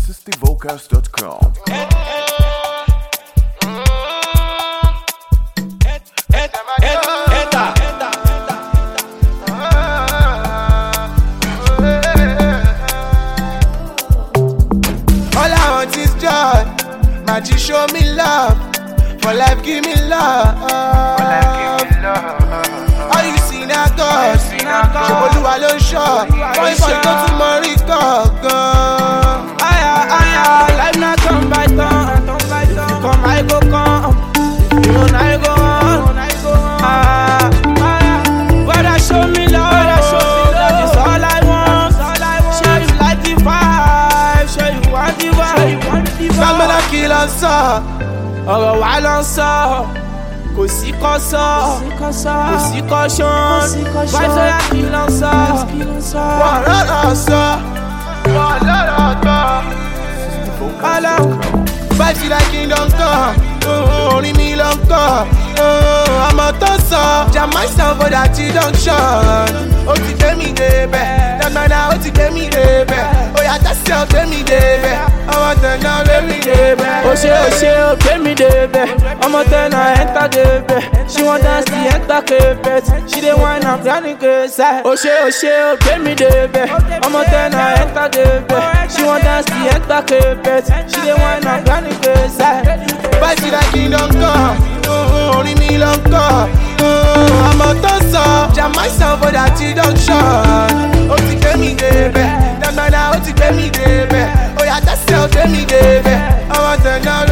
SistyVocals.com. All I want is joy. Magic show me love. For life give me love. All you see now God. Olúwa ló ń ṣọ́. Boy tó tún mọ rí gangan. Life na turn by turn. If you come I go come. You know I go on. Brother show me love. That is all I want. Show you like the vibe. Show you want the vibe. Gbàgbọ́dọ̀ kí lọ sọ. Ọ̀rọ̀ wa lọ sọ. Kò sí kọ́sọ́. Kò sí kọ́ṣán. Vibes ó yà kí lọ sọ. Wọ́n lọ́rọ̀ sọ. Wọ́n lọ́rọ̀ gbọ́. Vibes like kingdom come. Orin mi ló ń kọ́. Ọmọ tó sọ. Jam myself for that junction. Ó ti gbé mi débẹ̀. Dàgbàdà ó ti gbé mi débẹ̀. Ó yàtọ̀ sí ọ gbé mi débẹ̀. Ọmọ tẹ̀nà gbé mi débẹ̀. Ó ṣe ó gbé mi débẹ̀. Ọmọ tẹ̀nà enter débẹ̀. She wan dance the enter carpet. She dey whine and planning case. Ó ṣe ó gbé mi débẹ̀. Ọmọ tẹ̀nà enter débẹ̀. She wan dance the enter carpet. She dey whine and planning case. Vibes like kingdom come. Orin mi ló ń kọ́. Ọmọ tó sọ. Jam myself for that junction. Ó ti gbé mi débẹ̀. Dàgbàdà ó ti gbé mi débẹ̀. Ó yàtọ̀ sí ọ gbé mi débẹ̀. Ọmọ tẹ̀nà